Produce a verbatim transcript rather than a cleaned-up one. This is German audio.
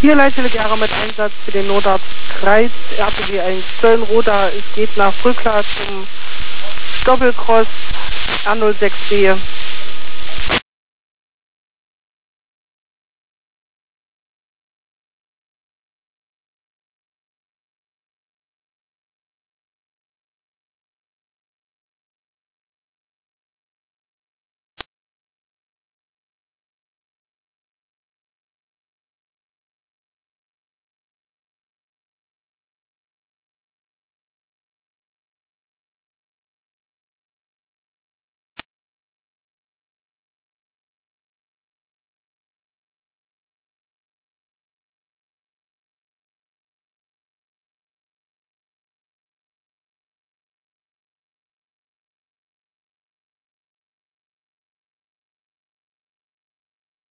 Hier Leitstelle mit Einsatz für den Notarzt Kreis R P G eins Köln-Roda. Es geht nach Brückler zum Doppelcross R null sechs B.